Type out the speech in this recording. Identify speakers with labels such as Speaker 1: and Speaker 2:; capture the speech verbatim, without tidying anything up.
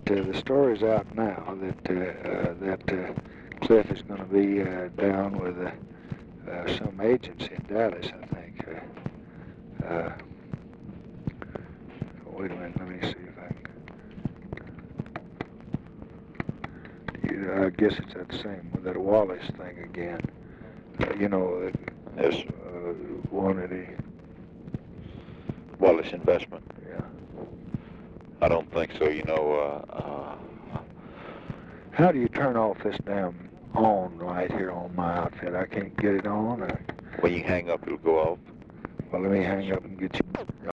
Speaker 1: uh, the story's out now that uh, uh, that uh, Cliff is going to be uh, down with uh, uh, some agency in Dallas, I think. Uh, uh, wait a minute, let me see if I can. Yeah, I guess it's that same, that Wallace thing again. Uh, you know,
Speaker 2: Yes.
Speaker 1: uh, one of the.
Speaker 2: Wallace Investment.
Speaker 1: Yeah.
Speaker 2: I don't think so. You know, uh, uh,
Speaker 1: How do you turn off this damn on light here on my outfit? I can't get it on. Or,
Speaker 2: when you hang up, it'll go off.
Speaker 1: well, let me hang up and get you.